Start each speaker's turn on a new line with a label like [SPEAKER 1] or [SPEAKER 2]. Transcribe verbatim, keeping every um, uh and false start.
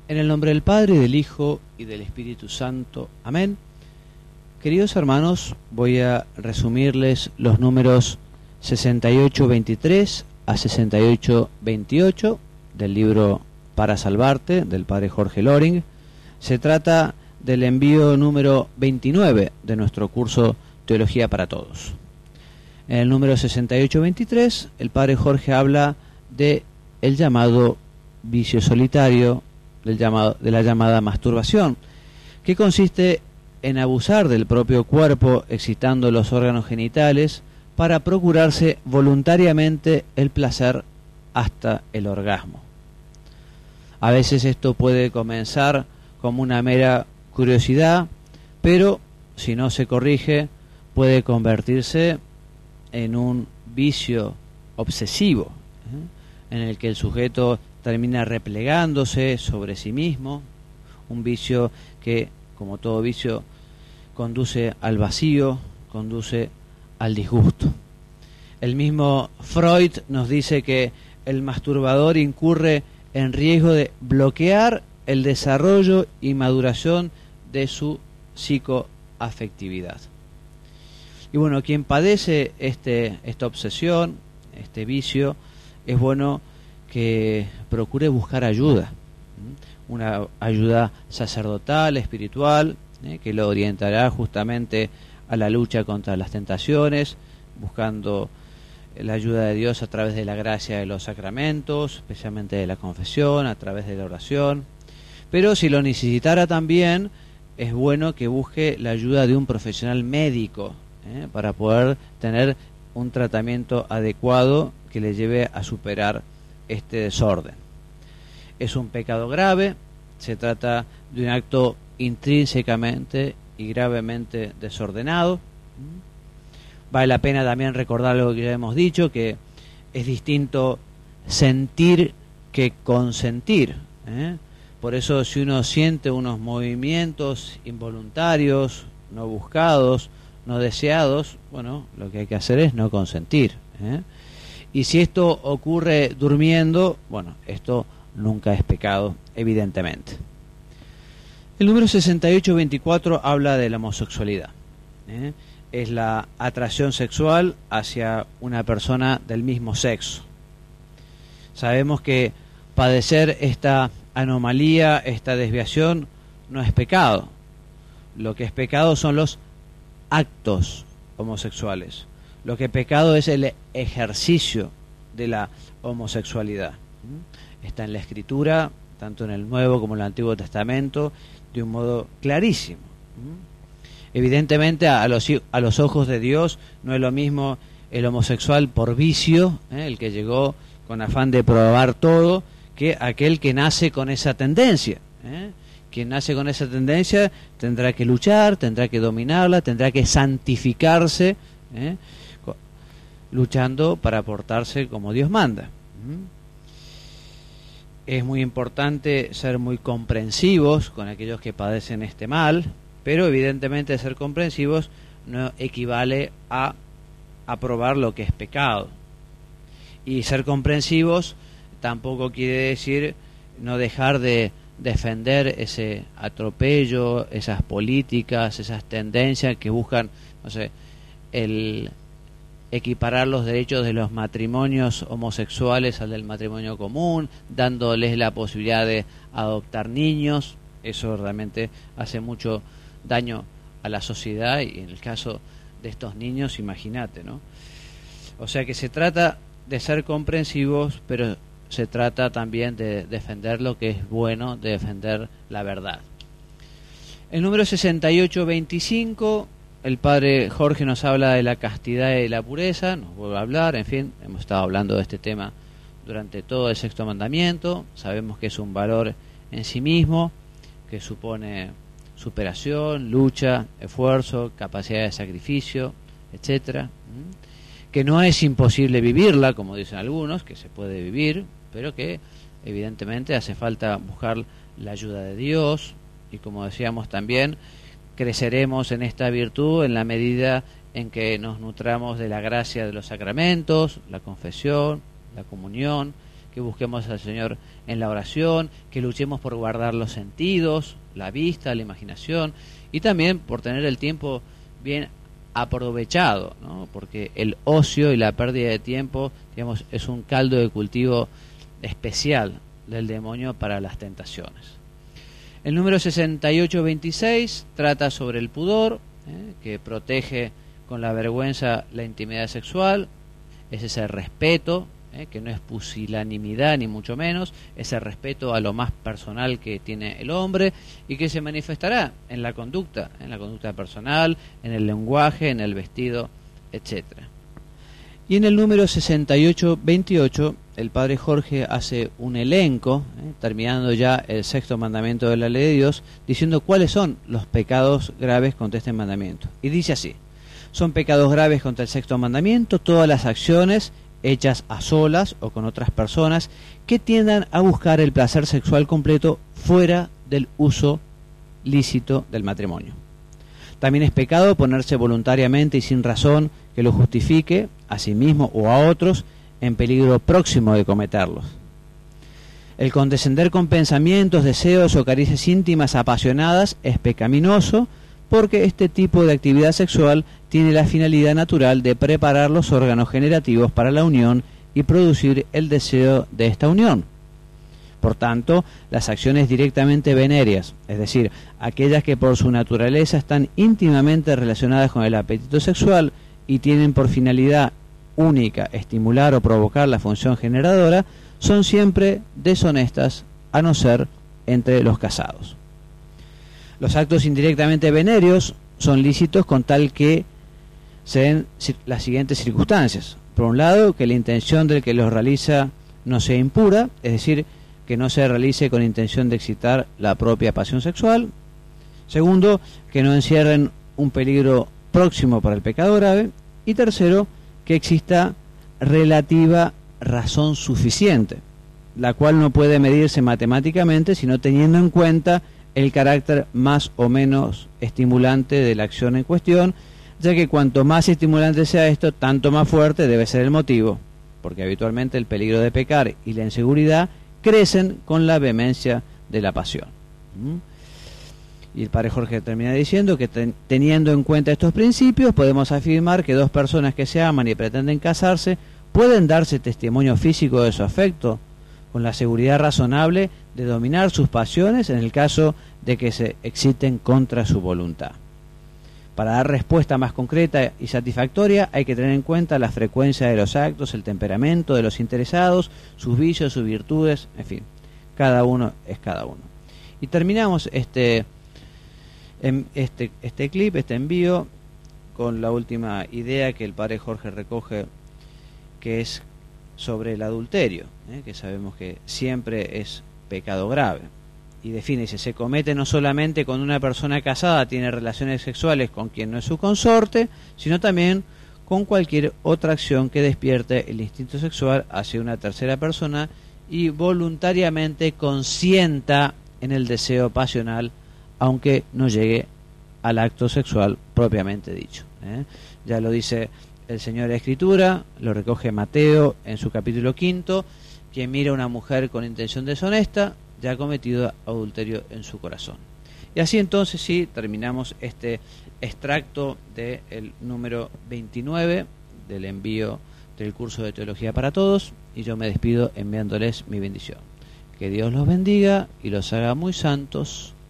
[SPEAKER 1] En el nombre del Padre, del Hijo y del Espíritu Santo. Amén. Queridos hermanos, voy a resumirles los números sesenta y ocho veintitrés a sesenta y ocho veintiocho del libro Para Salvarte, del Padre Jorge Loring. Se trata del envío número veintinueve de nuestro curso Teología para Todos. En el número sesenta y ocho veintitrés, el Padre Jorge habla de el llamado vicio solitario, del llamado, de la llamada masturbación, que consiste en abusar del propio cuerpo excitando los órganos genitales para procurarse voluntariamente el placer hasta el orgasmo. A veces esto puede comenzar como una mera curiosidad, pero si no se corrige puede convertirse en un vicio obsesivo, ¿eh? en el que el sujeto termina replegándose sobre sí mismo, un vicio que, como todo vicio, conduce al vacío, conduce al disgusto. El mismo Freud nos dice que el masturbador incurre en riesgo de bloquear el desarrollo y maduración de su psicoafectividad. Y bueno, quien padece este, esta obsesión, este vicio, es bueno que procure buscar ayuda, una ayuda sacerdotal, espiritual, ¿eh? que lo orientará justamente a la lucha contra las tentaciones, buscando la ayuda de Dios a través de la gracia de los sacramentos, especialmente de la confesión, a través de la oración. Pero si lo necesitara también, es bueno que busque la ayuda de un profesional médico, ¿eh? para poder tener un tratamiento adecuado que le lleve a superar este desorden. Es un pecado grave, se trata de un acto intrínsecamente y gravemente desordenado. Vale la pena también recordar lo que ya hemos dicho, que es distinto sentir que consentir, ¿eh? Por eso si uno siente unos movimientos involuntarios, no buscados, no deseados, bueno, lo que hay que hacer es no consentir, ¿eh? Y si esto ocurre durmiendo, bueno, esto nunca es pecado, evidentemente. El número sesenta y ocho veinticuatro habla de la homosexualidad, ¿eh? Es la atracción sexual hacia una persona del mismo sexo. Sabemos que padecer esta anomalía, esta desviación, no es pecado. Lo que es pecado son los actos homosexuales. Lo que es pecado es el ejercicio de la homosexualidad. Está en la Escritura, tanto en el Nuevo como en el Antiguo Testamento, de un modo clarísimo. Evidentemente, a los, a los ojos de Dios no es lo mismo el homosexual por vicio, ¿eh? el que llegó con afán de probar todo, que aquel que nace con esa tendencia. ¿eh? Quien nace con esa tendencia tendrá que luchar, tendrá que dominarla, tendrá que santificarse, ¿eh? luchando para portarse como Dios manda. Es muy importante ser muy comprensivos con aquellos que padecen este mal, pero evidentemente ser comprensivos no equivale a aprobar lo que es pecado. Y ser comprensivos tampoco quiere decir no dejar de defender ese atropello, esas políticas, esas tendencias que buscan, no sé, el equiparar los derechos de los matrimonios homosexuales al del matrimonio común, dándoles la posibilidad de adoptar niños. Eso realmente hace mucho daño a la sociedad y en el caso de estos niños, imagínate, ¿no? O sea que se trata de ser comprensivos, pero se trata también de defender lo que es bueno, de defender la verdad. El número sesenta y ocho veinticinco, el Padre Jorge nos habla de la castidad y la pureza, nos vuelve a hablar, en fin, hemos estado hablando de este tema durante todo el sexto mandamiento. Sabemos que es un valor en sí mismo, que supone superación, lucha, esfuerzo, capacidad de sacrificio, etcétera. Que no es imposible vivirla, como dicen algunos, que se puede vivir, pero que evidentemente hace falta buscar la ayuda de Dios, y como decíamos también, creceremos en esta virtud en la medida en que nos nutramos de la gracia de los sacramentos, la confesión, la comunión, que busquemos al Señor en la oración, que luchemos por guardar los sentidos, la vista, la imaginación, y también por tener el tiempo bien aprovechado, ¿no? Porque el ocio y la pérdida de tiempo, digamos, es un caldo de cultivo especial del demonio para las tentaciones. El número sesenta y ocho veintiséis trata sobre el pudor, ¿eh? que protege con la vergüenza la intimidad sexual, es ese respeto, ¿eh? que no es pusilanimidad ni mucho menos, ese respeto a lo más personal que tiene el hombre y que se manifestará en la conducta, en la conducta personal, en el lenguaje, en el vestido, etcétera. Y en el número sesenta y ocho veintiocho el padre Jorge hace un elenco, ¿eh? terminando ya el sexto mandamiento de la ley de Dios, diciendo cuáles son los pecados graves contra este mandamiento. Y dice así: son pecados graves contra el sexto mandamiento todas las acciones hechas a solas o con otras personas que tiendan a buscar el placer sexual completo fuera del uso lícito del matrimonio. También es pecado ponerse voluntariamente y sin razón que lo justifique a sí mismo o a otros en peligro próximo de cometerlos. El condescender con pensamientos, deseos o caricias íntimas apasionadas es pecaminoso, porque este tipo de actividad sexual tiene la finalidad natural de preparar los órganos generativos para la unión y producir el deseo de esta unión. Por tanto, las acciones directamente venéreas, es decir, aquellas que por su naturaleza están íntimamente relacionadas con el apetito sexual y tienen por finalidad única estimular o provocar la función generadora, son siempre deshonestas, a no ser entre los casados. Los actos indirectamente venéreos son lícitos con tal que se den las siguientes circunstancias. Por un lado, que la intención del que los realiza no sea impura, es decir, que no se realice con intención de excitar la propia pasión sexual. Segundo, que no encierren un peligro próximo para el pecado grave. Y tercero, que exista relativa razón suficiente, la cual no puede medirse matemáticamente, sino teniendo en cuenta el carácter más o menos estimulante de la acción en cuestión, ya que cuanto más estimulante sea esto, tanto más fuerte debe ser el motivo, porque habitualmente el peligro de pecar y la inseguridad crecen con la vehemencia de la pasión. ¿Mm? Y el padre Jorge termina diciendo que ten, teniendo en cuenta estos principios, podemos afirmar que dos personas que se aman y pretenden casarse pueden darse testimonio físico de su afecto, con la seguridad razonable de dominar sus pasiones en el caso de que se exciten contra su voluntad. Para dar respuesta más concreta y satisfactoria hay que tener en cuenta la frecuencia de los actos, el temperamento de los interesados, sus vicios, sus virtudes, en fin, cada uno es cada uno. Y terminamos este, este, este clip, este envío, con la última idea que el padre Jorge recoge, que es sobre el adulterio, ¿eh? que sabemos que siempre es pecado grave. Y define, dice, se comete no solamente cuando una persona casada tiene relaciones sexuales con quien no es su consorte, sino también con cualquier otra acción que despierte el instinto sexual hacia una tercera persona y voluntariamente consienta en el deseo pasional, aunque no llegue al acto sexual propiamente dicho. ¿eh? Ya lo dice el Señor de la Escritura, lo recoge Mateo en su capítulo quinto: quien mira a una mujer con intención deshonesta ya ha cometido adulterio en su corazón. Y así entonces sí terminamos este extracto del número veintinueve del envío del curso de Teología para Todos, y yo me despido enviándoles mi bendición. Que Dios los bendiga y los haga muy santos.